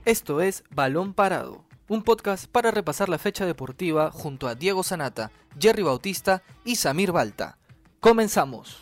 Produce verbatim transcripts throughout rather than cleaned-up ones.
Esto es Balón Parado, un podcast para repasar la fecha deportiva junto a Diego Sanata, Jerry Bautista y Samir Balta. ¡Comenzamos!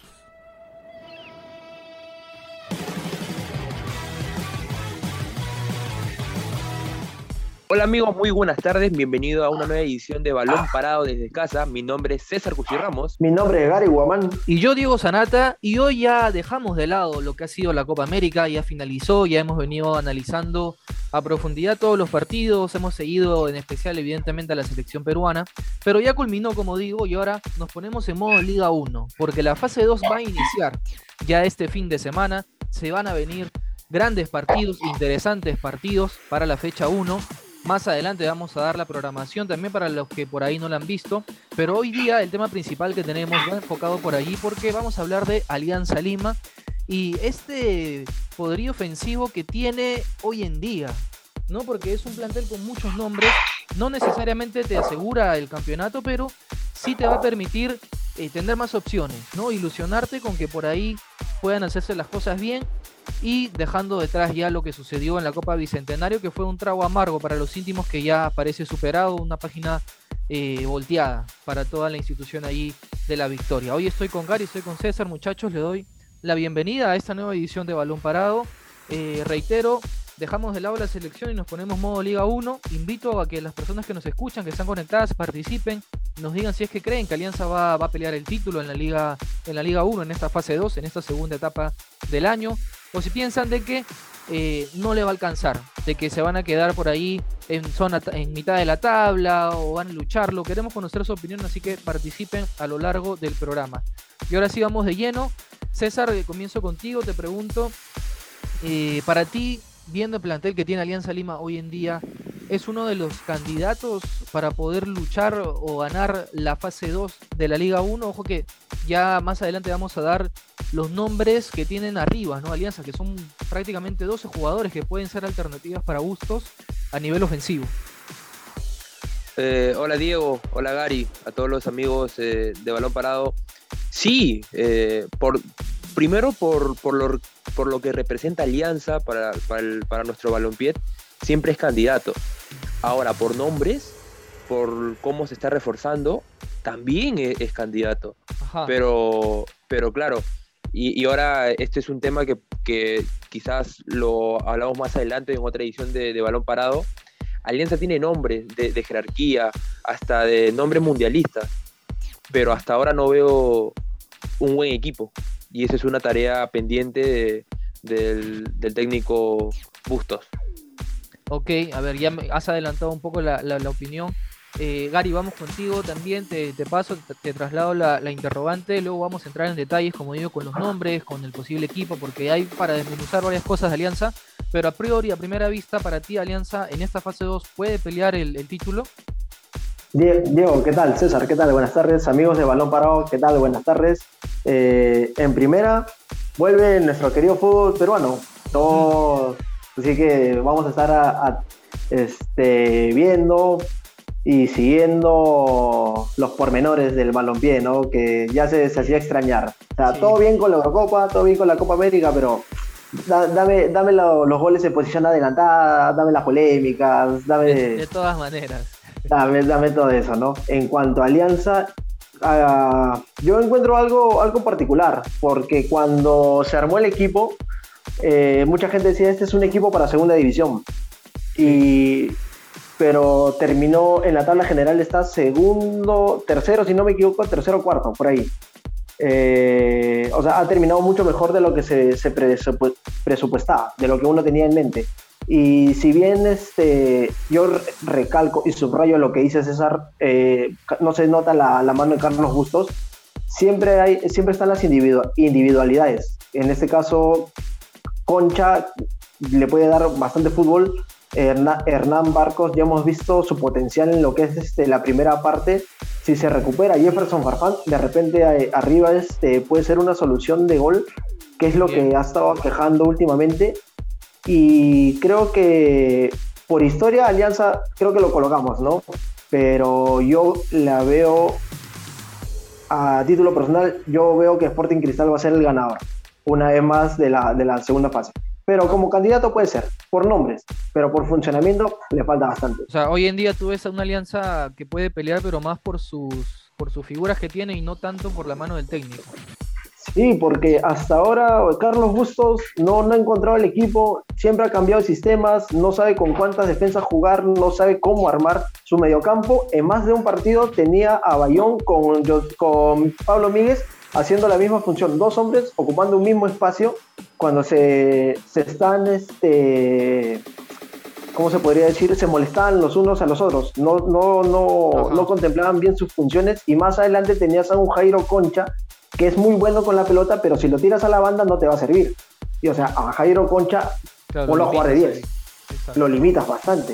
Hola amigos, muy buenas tardes, bienvenido a una nueva edición de Balón Parado desde casa. Mi nombre es César Cuchirramos. Mi nombre es Gary Guamán. Y yo Diego Sanata, y hoy ya dejamos de lado lo que ha sido la Copa América, ya finalizó, ya hemos venido analizando a profundidad todos los partidos, hemos seguido en especial evidentemente a la selección peruana, pero ya culminó, como digo, y ahora nos ponemos en modo Liga uno, porque la fase dos va a iniciar ya este fin de semana, se van a venir grandes partidos, interesantes partidos para la fecha uno. Más adelante vamos a dar la programación también para los que por ahí no la han visto, pero hoy día el tema principal que tenemos va enfocado por allí porque vamos a hablar de Alianza Lima y este poderío ofensivo que tiene hoy en día, ¿no? Porque es un plantel con muchos nombres, no necesariamente te asegura el campeonato, pero sí te va a permitir eh, tener más opciones, ¿no? Ilusionarte con que por ahí puedan hacerse las cosas bien y dejando detrás ya lo que sucedió en la Copa Bicentenario, que fue un trago amargo para los íntimos que ya parece superado, una página eh, volteada para toda la institución ahí de la victoria. Hoy estoy con Gary, estoy con César, muchachos, le doy la bienvenida a esta nueva edición de Balón Parado. Eh, reitero, dejamos de lado la selección y nos ponemos modo Liga uno. Invito a que las personas que nos escuchan, que están conectadas, participen, nos digan si es que creen que Alianza va, va a pelear el título en la Liga, en la Liga uno, en esta fase dos, en esta segunda etapa del año, o si piensan de que eh, no le va a alcanzar, de que se van a quedar por ahí en zona en mitad de la tabla o van a lucharlo. Queremos conocer su opinión, así que participen a lo largo del programa. Y ahora sí vamos de lleno. César, comienzo contigo, te pregunto, eh, para ti, viendo el plantel que tiene Alianza Lima hoy en día, ¿es uno de los candidatos para poder luchar o ganar la fase dos de la Liga uno? Ojo que ya más adelante vamos a dar los nombres que tienen arriba, ¿no? Alianza, que son prácticamente doce jugadores que pueden ser alternativas para Bustos a nivel ofensivo. Eh, hola Diego, hola Gary, a todos los amigos eh, de Balón Parado. Sí, eh, por, primero por, por, lo, por lo que representa Alianza para, para, el, para nuestro balompié, siempre es candidato. Ahora, por nombres, por cómo se está reforzando, también es, es candidato. Ajá. Pero, pero claro, y, y ahora este es un tema que, que quizás lo hablamos más adelante en otra edición de, de Balón Parado. Alianza tiene nombres de, de jerarquía, hasta de nombres mundialistas, pero hasta ahora no veo un buen equipo. Y esa es una tarea pendiente de, del, del técnico Bustos. Ok, a ver, ya me has adelantado un poco la, la, la opinión. Eh, Gary, vamos contigo también, te, te paso, te, te traslado la, la interrogante, luego vamos a entrar en detalles, como digo, con los nombres, con el posible equipo, porque hay para desmenuzar varias cosas de Alianza, pero a priori, a primera vista, para ti Alianza en esta fase dos, ¿puede pelear el, el título? Diego, ¿qué tal? César, ¿qué tal? Buenas tardes, amigos de Balón Parado, ¿qué tal? Buenas tardes. Eh, en primera, vuelve nuestro querido fútbol peruano, todos, así que vamos a estar a, a, este, viendo y siguiendo los pormenores del balompié, ¿no? Que ya se, se hacía extrañar. O sea, sí. Todo bien con la Eurocopa, todo bien con la Copa América, pero da, dame, dame lo, los goles en posición adelantada, dame las polémicas, dame... De, de todas maneras. Dame, dame todo eso, ¿no? En cuanto a Alianza, uh, yo encuentro algo, algo particular, porque cuando se armó el equipo, eh, mucha gente decía, este es un equipo para segunda división. Y... pero terminó en la tabla general, está segundo, tercero, si no me equivoco, tercero o cuarto, por ahí. Eh, o sea, ha terminado mucho mejor de lo que se, se presupu- presupuestaba, de lo que uno tenía en mente. Y si bien este, yo recalco y subrayo lo que dice César, eh, no se nota la, la mano de Carlos Bustos, siempre, hay, siempre están las individu- individualidades. En este caso, Concha le puede dar bastante fútbol. Hernán Barcos, ya hemos visto su potencial en lo que es este, la primera parte. Si se recupera Jefferson Farfán, de repente eh, arriba este, puede ser una solución de gol, que es lo Bien. que ha estado quejando últimamente. Y creo que por historia Alianza creo que lo colocamos, ¿no? Pero yo la veo, a título personal, yo veo que Sporting Cristal va a ser el ganador una vez más de la, de la segunda fase. pero como candidato puede ser, por nombres, pero por funcionamiento le falta bastante. O sea, hoy en día tú ves a una Alianza que puede pelear, pero más por sus, por sus figuras que tiene y no tanto por la mano del técnico. Sí, porque hasta ahora Carlos Bustos no, no ha encontrado el equipo, siempre ha cambiado sistemas, no sabe con cuántas defensas jugar, no sabe cómo armar su mediocampo. En más de un partido tenía a Bayón con, con Pablo Míguez haciendo la misma función, dos hombres ocupando un mismo espacio cuando se, se están, este, ¿cómo se podría decir? Se molestaban los unos a los otros, no, no, no, no contemplaban bien sus funciones, y más adelante tenías a un Jairo Concha que es muy bueno con la pelota, pero si lo tiras a la banda no te va a servir. Y, o sea, a Jairo Concha, claro, ponlo a jugar de diez, lo limitas bastante.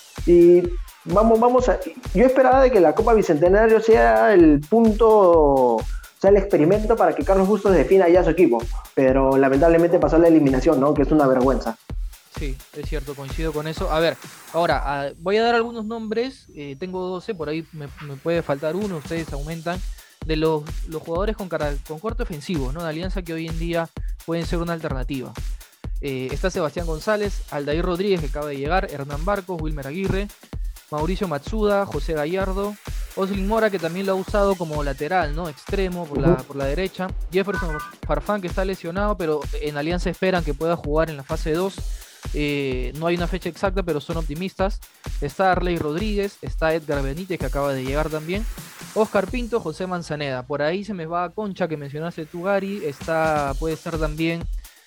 Y vamos, vamos a... Yo esperaba de que la Copa Bicentenario sea el punto, o sea, el experimento para que Carlos Bustos defina ya su equipo, pero lamentablemente pasó la eliminación, ¿no? Que es una vergüenza. Sí, es cierto, coincido con eso. A ver, ahora, a, voy a dar algunos nombres, eh, tengo doce, por ahí me, me puede faltar uno, ustedes aumentan, de los, los jugadores con, cara, con corte ofensivo, ¿no? De Alianza, que hoy en día pueden ser una alternativa. Eh, está Sebastián González, Aldair Rodríguez, que acaba de llegar, Hernán Barcos, Wilmer Aguirre, Mauricio Matsuda, José Gallardo, Oslin Mora, que también lo ha usado como lateral, ¿no? Extremo por la, por la derecha, Jefferson Farfán, que está lesionado, pero en Alianza esperan que pueda jugar en la fase dos. Eh, no hay una fecha exacta, pero son optimistas. Está Arley Rodríguez, está Edgar Benítez, que acaba de llegar también, Oscar Pinto, José Manzaneda. Por ahí se me va a Concha, que mencionaste tú, Gary. Está, puede estar también,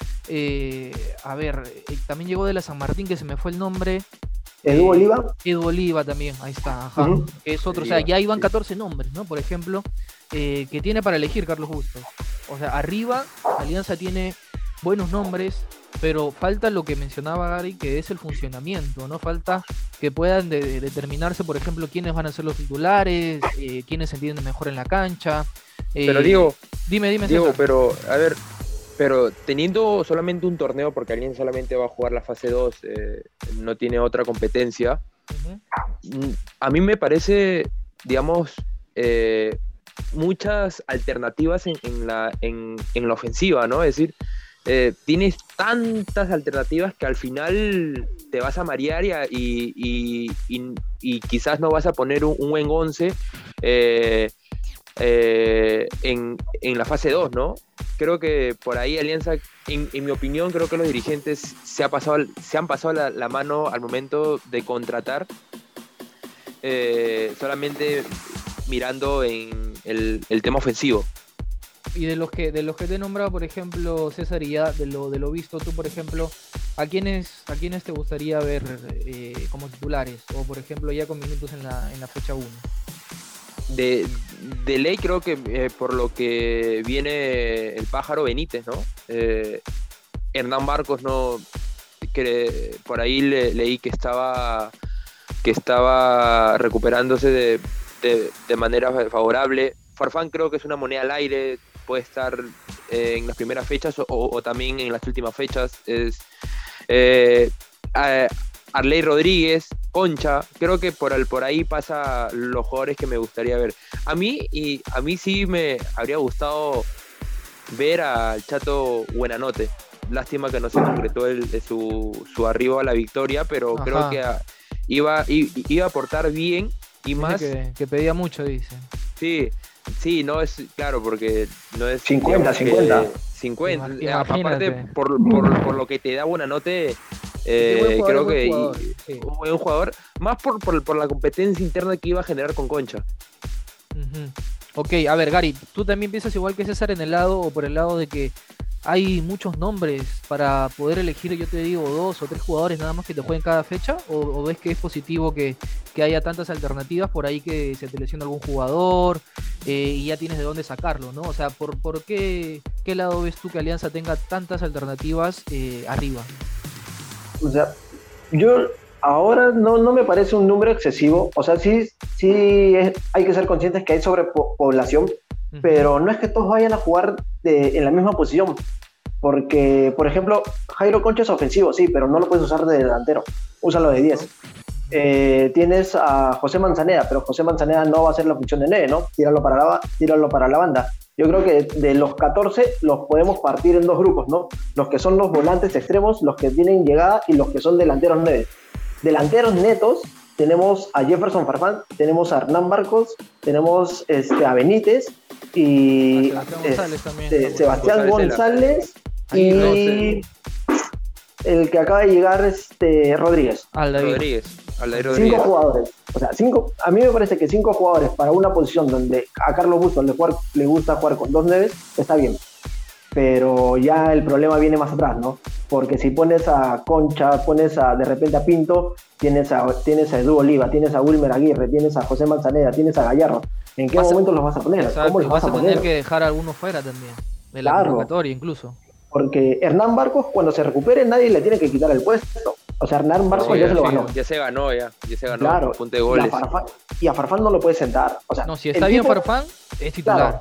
eh, a ver, eh, también llegó de la San Martín, que se me fue el nombre. Edu eh, Oliva. Edu Oliva también, ahí está, ajá. Uh-huh. Es otro, o sea, ya iban catorce nombres, ¿no? Por ejemplo, eh, que tiene para elegir Carlos Bustos. O sea, arriba, Alianza tiene buenos nombres, pero falta lo que mencionaba Gary, que es el funcionamiento, ¿no? Falta que puedan de, de determinarse, por ejemplo, quiénes van a ser los titulares, eh, quiénes se entienden mejor en la cancha. Eh, pero Diego, dime, dime. Diego, César. pero, a ver, pero teniendo solamente un torneo, porque alguien solamente va a jugar la fase dos, eh, no tiene otra competencia, uh-huh. A mí me parece, digamos, eh, muchas alternativas en, en, la, en, en la ofensiva, ¿no? Es decir, Eh, tienes tantas alternativas que al final te vas a marear y, y, y, y quizás no vas a poner un, un buen once eh, eh, en, en la fase dos, ¿no? Creo que por ahí Alianza, en, en mi opinión, creo que los dirigentes se, ha pasado, se han pasado la, la mano al momento de contratar, eh, solamente mirando en el, el tema ofensivo. Y de los que de los que te he nombrado, por ejemplo, César, y ya de lo de lo visto tú, por ejemplo, ¿a quiénes a quiénes te gustaría ver eh, como titulares? O, por ejemplo, ya con minutos en la en la fecha uno. De, de ley creo que eh, por lo que viene el pájaro Benítez, ¿no? Eh, Hernán Barcos, no, que por ahí le, leí que estaba que estaba recuperándose de, de, de manera favorable. Farfán creo que es una moneda al aire, puede estar eh, en las primeras fechas o, o también en las últimas fechas. Es eh, eh, Arley Rodríguez, Concha, creo que por, el, por ahí pasa los jugadores que me gustaría ver. A mí, y a mí sí me habría gustado ver al Chato Buenanote. Lástima que no se concretó el, su, su arribo a la victoria, pero Ajá. creo que a, iba, iba a aportar bien y dice más. Que, que pedía mucho, dice. Sí. Sí, no es, claro, porque no es... cincuenta, cincuenta. cincuenta. Aparte, por, por, por lo que te da Buenanote, eh, jugador, creo que jugador, y, sí. un buen jugador, más por, por, por la competencia interna que iba a generar con Concha. Uh-huh. Ok, a ver, Gary, ¿tú también piensas igual que César en el lado, o por el lado de que hay muchos nombres para poder elegir, yo te digo, dos o tres jugadores nada más que te jueguen cada fecha? ¿O, o ves que es positivo que, que haya tantas alternativas por ahí, que se te lesiona algún jugador eh, y ya tienes de dónde sacarlo, ¿no? O sea, ¿por, por qué, qué lado ves tú que Alianza tenga tantas alternativas eh, arriba? O sea, yo ahora no, no me parece un número excesivo. O sea, sí, sí es, hay que ser conscientes que hay sobrepoblación, uh-huh. pero no es que todos vayan a jugar de, en la misma posición. Porque, por ejemplo, Jairo Concha es ofensivo, sí, pero no lo puedes usar de delantero. Úsalo de diez. eh, tienes a José Manzaneda, pero José Manzaneda no va a hacer la función de nueve, ¿no? Tíralo para la, tíralo para la banda. Yo creo que de los catorce los podemos partir en dos grupos, ¿no? Los que son los volantes extremos, los que tienen llegada y los que son delanteros nueve. Delanteros netos, tenemos a Jefferson Farfán, tenemos a Hernán Marcos, tenemos este, a Benítez y a Sebastián González este, también. Sebastián González Ahí, y el que acaba de llegar, este, Rodríguez. Aldair. Rodríguez. Aldair Rodríguez. Cinco jugadores. O sea, cinco, a mí me parece que cinco jugadores para una posición donde a Carlos Bustos le, jugar, le gusta jugar con dos nueves, está bien. Pero ya el problema viene más atrás, ¿no? Porque si pones a Concha, pones a de repente a Pinto, tienes a, tienes a Edu Oliva, tienes a Wilmer Aguirre, tienes a José Manzaneda, tienes a Gallardo. ¿En qué Vas a- momento los vas a poner? Exacto, ¿Cómo los vas vas a a tener poner? que dejar a algunos fuera también. De la Claro. convocatoria incluso. Porque Hernán Barcos, cuando se recupere, nadie le tiene que quitar el puesto. O sea, Hernán Barcos No, ya ya, se lo sí, ganó. ya se ganó, ya. Ya se ganó. Claro. Punto de Y a, goles. Farfán, y a Farfán no lo puedes sentar. O sea, No, si el está bien tipo- Farfán, es titular. Claro.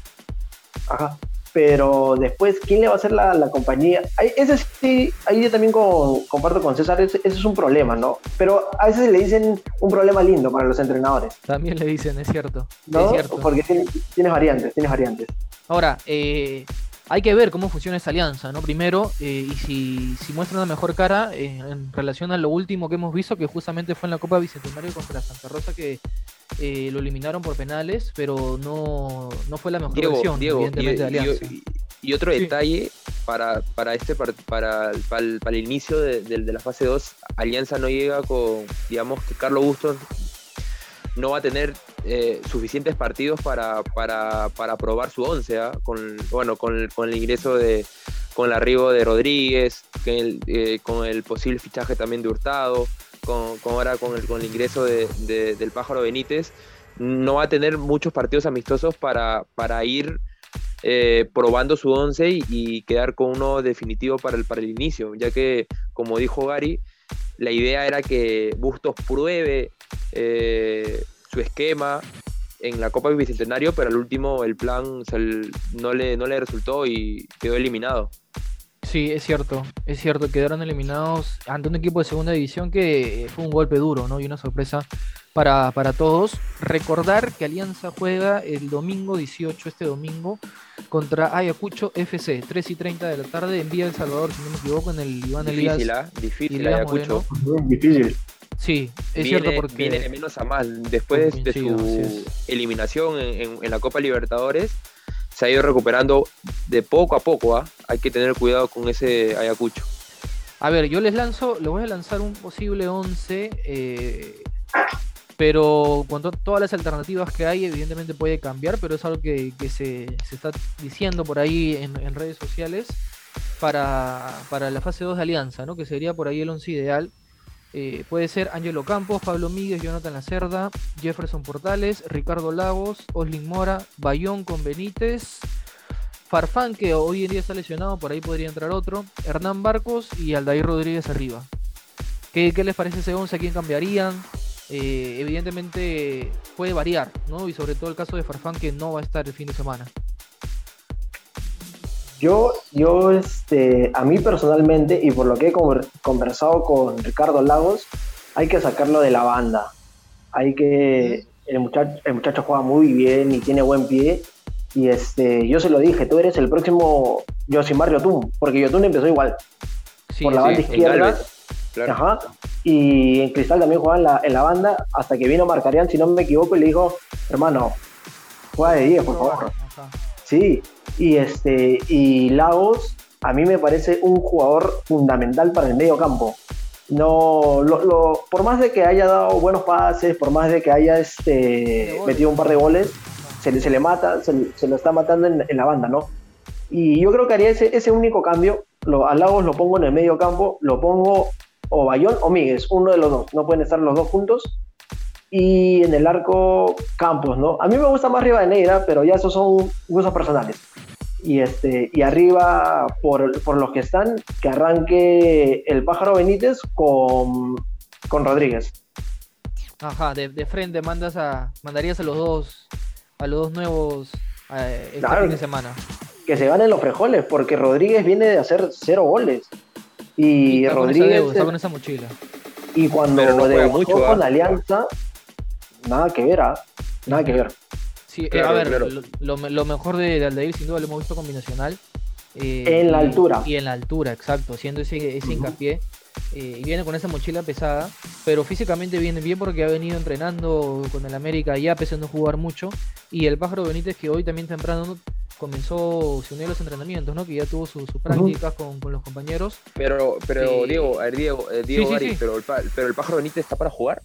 Ajá. Pero después, ¿quién le va a hacer la, la compañía? Ahí, ese sí, ahí yo también con- comparto con César, ese, ese es un problema, ¿no? Pero a veces le dicen un problema lindo para los entrenadores, También le dicen, es cierto. ¿no? Es cierto. Porque tiene- tienes variantes, tienes variantes. Ahora, eh, hay que ver cómo funciona esa alianza, ¿no? Primero, eh, y si, si muestra una mejor cara eh, en relación a lo último que hemos visto, que justamente fue en la Copa Bicentenario contra Santa Rosa, que eh, lo eliminaron por penales, pero no, no fue la mejor Diego, versión, Diego, y, evidentemente, de y- Alianza. y- y otro Sí. detalle para, para este part- para, el- para, el, para el inicio de, de- de la fase dos, Alianza no llega con, digamos que Carlos Bustos no va a tener eh, suficientes partidos para, para, para probar su once, ¿ah? Con, bueno, con el, con el ingreso de, con el arribo de Rodríguez, con el, eh, con el posible fichaje también de Hurtado, con, con ahora con el, con el ingreso de, de- del Pájaro Benítez, no va a tener muchos partidos amistosos para, para ir eh, probando su once y, y quedar con uno definitivo para el, para el inicio, ya que, como dijo Gary, la idea era que Bustos pruebe eh, su esquema en la Copa Bicentenario, pero al último el plan, o sea, el- no, le, no le resultó y quedó eliminado. Sí, es cierto, es cierto, quedaron eliminados ante un equipo de segunda división que fue un golpe duro, ¿no? Y una sorpresa para, para todos. Recordar que Alianza juega el domingo dieciocho, este domingo, contra Ayacucho F C, tres y treinta de la tarde en Villa El Salvador, si no me equivoco, en el Iván Elías. Difícil, ¿ah? Difícil Elías Ayacucho. Difícil. Sí, es Viene, cierto porque... viene de menos a más. Después de Coincido, su así es. eliminación en, en- en la Copa Libertadores, se ha ido recuperando de poco a poco. ¿ah? Hay que tener cuidado con ese Ayacucho. A ver, yo les lanzo, les voy a lanzar un posible once, eh, pero con to- todas las alternativas que hay, evidentemente puede cambiar, pero es algo que, que se, se está diciendo por ahí en, en redes sociales para, para la fase dos de Alianza, ¿no? Que sería por ahí el once ideal. Eh, puede ser Ángelo Campos, Pablo Míguez, Jonathan Lacerda, Jefferson Portales, Ricardo Lagos, Oslin Mora, Bayón con Benítez, Farfán, que hoy en día está lesionado, por ahí podría entrar otro, Hernán Barcos y Aldair Rodríguez arriba. ¿Qué, qué les parece ese once? ¿A quién cambiarían? Eh, evidentemente puede variar, ¿no? Y sobre todo el caso de Farfán, que no va a estar el fin de semana. Yo, yo este, a mí personalmente, y por lo que he conver- conversado con Ricardo Lagos, hay que sacarlo de la banda. Hay que... El muchacho, el muchacho juega muy bien y tiene buen pie. Y este, yo se lo dije, tú eres el próximo Josimar Yotun, porque Yotun empezó igual, Sí, por la sí, banda en izquierda. Galvez, claro. Ajá. Y en Cristal también jugaba en la, en la banda, hasta que vino Marcarián, si no me equivoco, y le dijo, hermano, juega de diez, por favor. Ajá. Sí, y este y Lagos a mí me parece un jugador fundamental para el medio campo. No, lo, lo- por más de que haya dado buenos pases, por más de que haya este, goles. metido un par de goles, se le, se le mata, se, se lo está matando en, en la banda, ¿no? Y yo creo que haría ese, ese único cambio. Lo, a Lagos lo pongo en el medio campo, lo pongo o Bayón o Míguez, uno de los dos, no pueden estar los dos juntos. Y en el arco, Campos, ¿no? A mí me gusta más Rivadeneira, pero ya esos son gustos personales. Y, este, y arriba, por, por los que están, que arranque el Pájaro Benítez con, con Rodríguez. Ajá, de, de frente mandas a, mandarías a los dos, a los dos nuevos eh, este Claro. fin de semana. Que se ganen los frijoles, porque Rodríguez viene de hacer cero goles. Y está con esa Rodríguez... deuda, está con esa mochila. Y cuando Pero no juega debutó mucho, con ¿ah? Alianza, nada que ver, ¿ah? Nada que ver. Sí, eh, Claro, a ver, claro. lo, lo- lo mejor de, de Aldair sin duda lo hemos visto combinacional. eh, En la y- altura. Y en la altura, exacto, haciendo ese, ese Ujú. hincapié. eh, y viene con esa mochila pesada, pero físicamente viene bien porque ha venido entrenando con el América ya, pese a no jugar mucho. Y el Pájaro Benítez, que hoy también temprano ¿no? comenzó, se unió a los entrenamientos, ¿no? Que ya tuvo su- sus prácticas con, con los compañeros. Pero, pero Sí. Diego, a ver, Diego, eh, Diego Sí, sí, Gary, sí. Pero, el, pa- pero el pájaro Benítez está para jugar.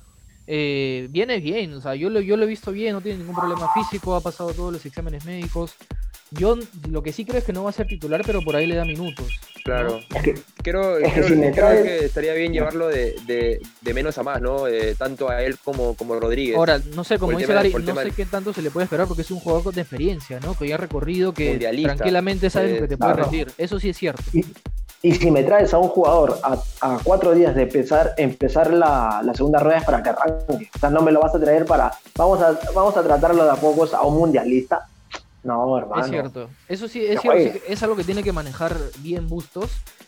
Eh, viene bien, o sea, yo lo, yo lo he visto bien, no tiene ningún problema físico, ha pasado todos los exámenes médicos. Yo lo que sí creo es que no va a ser titular, pero por ahí le da minutos. ¿no? Claro. Es que, Creo, Es que creo, si me creo traes- que estaría bien llevarlo de, de, de menos a más, ¿no? Eh, tanto a él como, como a Rodríguez. Ahora, no sé, como Por el dice tema- Gary, por el no tema sé del- qué tanto se le puede esperar porque es un jugador con experiencia, ¿no? Que ya ha recorrido, que Mundialista. tranquilamente sabe lo Eh, que te puede claro. rendir. Eso sí es cierto. y, y si me traes a un jugador a, a cuatro días de empezar, empezar la, la segunda rueda es para que arranque. O sea, no me lo vas a traer para. Vamos a, vamos a tratarlo de a pocos a un mundialista. No, hermano. Es cierto. Eso sí, es Que cierto. juegue. sí que es algo que tiene que manejar bien Bustos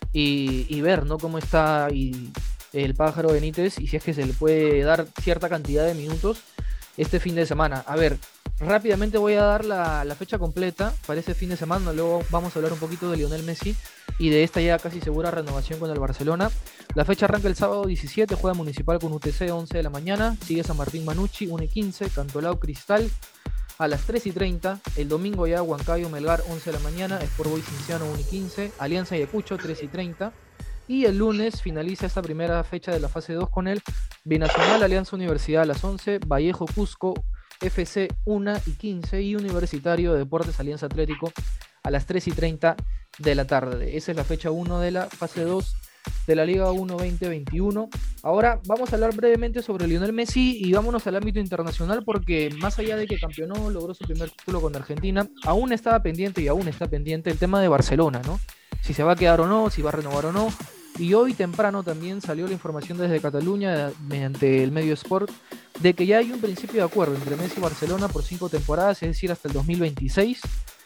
y, y ver, ¿no? Cómo está y el Pájaro Benítez y si es que se le puede dar cierta cantidad de minutos este fin de semana. A ver, rápidamente voy a dar la, la fecha completa para este fin de semana. Luego vamos a hablar un poquito de Lionel Messi y de esta ya casi segura renovación con el Barcelona. La fecha arranca el sábado diecisiete, juega Municipal con U T C once de la mañana. Sigue San Martín Manucci, una y quince, Cantolao Cristal. A las tres y treinta, el domingo ya Huancayo Melgar once de la mañana, Sport Boys Cinciano uno y quince, Alianza Ayacucho tres y treinta. Y el lunes finaliza esta primera fecha de la fase dos con el Binacional Alianza Universidad a las once, Vallejo Cusco F C una y quince y Universitario de Deportes Alianza Atlético a las tres y treinta de la tarde. Esa es la fecha uno de la fase dos de la Liga uno veinte veintiuno. Ahora vamos a hablar brevemente sobre Lionel Messi y vámonos al ámbito internacional porque más allá de que campeonó, logró su primer título con Argentina, aún estaba pendiente y aún está pendiente el tema de Barcelona, ¿no? Si se va a quedar o no, si va a renovar o no. Y hoy temprano también salió la información desde Cataluña mediante el medio Sport de que ya hay un principio de acuerdo entre Messi y Barcelona por cinco temporadas, es decir, hasta el dos mil veintiséis.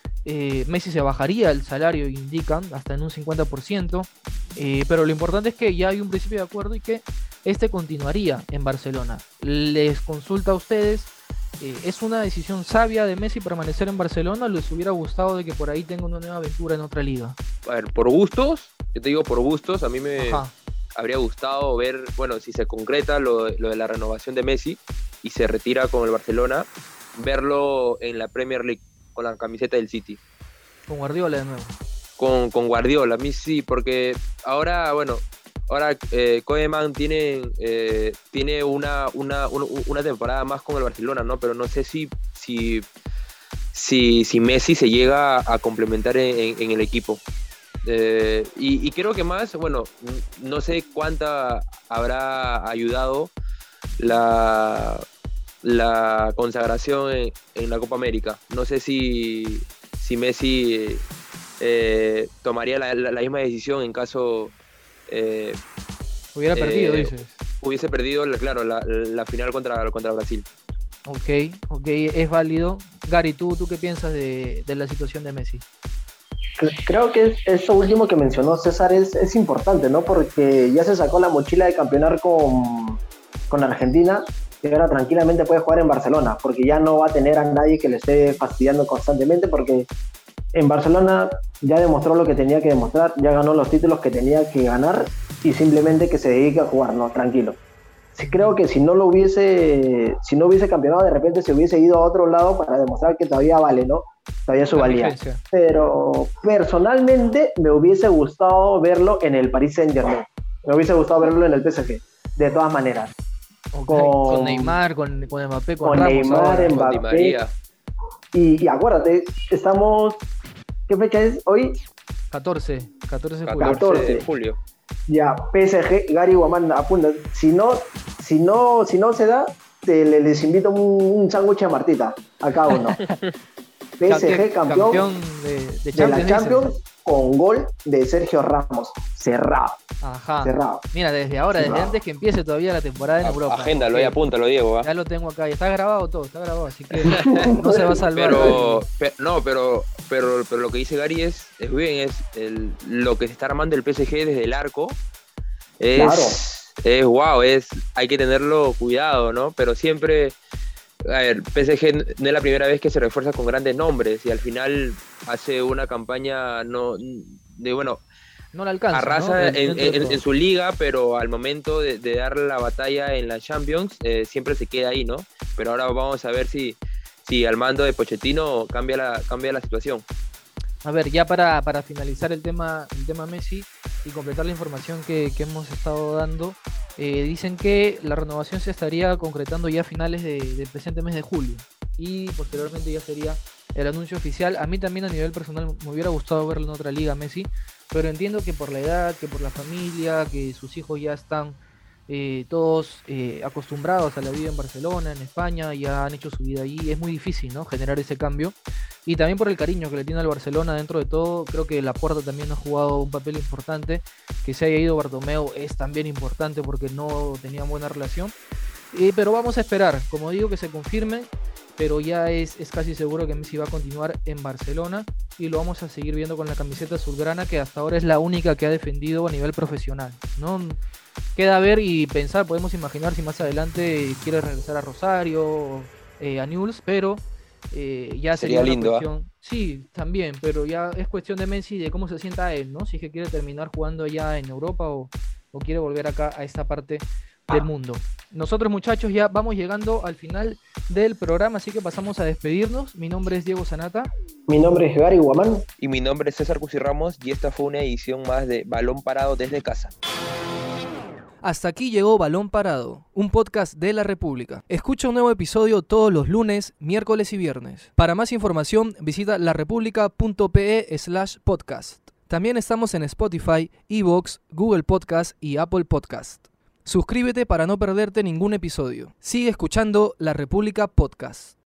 Eh, Messi se bajaría el salario, indican, hasta en un cincuenta por ciento, eh, pero lo importante es que ya hay un principio de acuerdo y que este continuaría en Barcelona. Les consulta a ustedes, eh, ¿es una decisión sabia de Messi permanecer en Barcelona o les hubiera gustado de que por ahí tenga una nueva aventura en otra liga? A ver, por gustos, yo te digo por gustos, a mí me Ajá. habría gustado ver, bueno, si se concreta lo, lo de la renovación de Messi y se retira con el Barcelona, verlo en la Premier League con la camiseta del City. Con Guardiola de nuevo. Con, con Guardiola, a mí sí, porque ahora, bueno, ahora eh, Koeman tiene, eh, tiene una, una, una, una temporada más con el Barcelona, ¿no? Pero no sé si, si, si, si Messi se llega a complementar en, en el equipo. Eh, y, y creo que más, bueno, no sé cuánta habrá ayudado la, la consagración en, en la Copa América. No sé si, si Messi eh, tomaría la, la, la misma decisión en caso eh, Hubiera perdido, eh, dices. hubiese perdido, claro, la, la final contra, contra Brasil. Ok, ok, es válido. Gary, ¿tú, tú qué piensas de, de la situación de Messi? Creo que eso último que mencionó César es, es importante, ¿no? Porque ya se sacó la mochila de campeonar con, con Argentina y ahora tranquilamente puede jugar en Barcelona, porque ya no va a tener a nadie que le esté fastidiando constantemente, porque en Barcelona ya demostró lo que tenía que demostrar, ya ganó los títulos que tenía que ganar y simplemente que se dedique a jugar, ¿no? Tranquilo. Sí, creo que si no lo hubiese, si no hubiese campeonado, de repente se hubiese ido a otro lado para demostrar que todavía vale, ¿no? Todavía su La valía. vigencia. Pero personalmente me hubiese gustado verlo en el Paris Saint-Germain. Me hubiese gustado verlo en el P S G, de todas maneras. Okay. Con- Con Neymar, con, con Mbappé, con, con Ramos Neymar, ahora. en- Con Di Mbappé. María. Y, y acuérdate, estamos... ¿Qué fecha es hoy? catorce, catorce de julio. catorce de julio. Ya, P S G, Gary Guamán, apunta. Si no, si no, si no se da, te, le- les invito un, un sándwich a Martita, a cada uno. P S G campeón, campeón de, de de Champions. la dices. Champions con gol de Sergio Ramos. Cerrado, Ajá. cerrado. Mira, desde ahora, desde Cerrado. antes que empiece todavía la temporada en Europa. Agéndalo Ok. y apúntalo, Diego. ¿va? Ya lo tengo acá, y está grabado todo, está grabado, así que no se va a salvar. Pero, pe- no, pero, pero, pero lo que dice Gary es, es bien, es el, lo que se está armando el P S G desde el arco es, Claro. es wow, es, hay que tenerlo cuidado, ¿no? Pero siempre, a ver, P S G no es la primera vez que se refuerza con grandes nombres y al final hace una campaña, no, de bueno, no la alcanza, arrasa ¿no? en, en, en su liga, pero al momento de, de dar la batalla en la Champions, eh, siempre se queda ahí, ¿no? Pero ahora vamos a ver si, si al mando de Pochettino cambia la, cambia la situación. A ver, ya para, para finalizar el tema, el tema Messi y completar la información que, que hemos estado dando, eh, dicen que la renovación se estaría concretando ya a finales de, del presente mes de julio y posteriormente ya sería el anuncio oficial. A mí también a nivel personal me hubiera gustado verlo en otra liga Messi, pero entiendo que por la edad, que por la familia, que sus hijos ya están eh, todos eh, acostumbrados a la vida en Barcelona, en España, ya han hecho su vida allí, es muy difícil, ¿no?, generar ese cambio. Y también por el cariño que le tiene al Barcelona dentro de todo, creo que Laporta también ha jugado un papel importante. Que se haya ido Bartomeu es también importante porque no tenían buena relación. Eh, pero vamos a esperar, como digo, que se confirme, pero ya es, es casi seguro que Messi va a continuar en Barcelona y lo vamos a seguir viendo con la camiseta azulgrana, que hasta ahora es la única que ha defendido a nivel profesional, ¿no? Queda ver y pensar, podemos imaginar si más adelante quiere regresar a Rosario, eh, a Newell's, pero eh, ya sería, sería lindo, cuestión... ¿eh? Sí, también, pero ya es cuestión de Messi, de cómo se sienta él, ¿no? Si es que quiere terminar jugando allá en Europa o, o quiere volver acá a esta parte del mundo. Nosotros, muchachos, ya vamos llegando al final del programa, así que pasamos a despedirnos. Mi nombre es Diego Sanata. Mi nombre es Gary Guamán. Y mi nombre es César Cusirramos y esta fue una edición más de Balón Parado desde casa. Hasta aquí llegó Balón Parado, un podcast de La República. Escucha un nuevo episodio todos los lunes, miércoles y viernes. Para más información, visita larepublica.pe slash podcast. También estamos en Spotify, iVoox, Google Podcast y Apple Podcast. Suscríbete para no perderte ningún episodio. Sigue escuchando La República Podcast.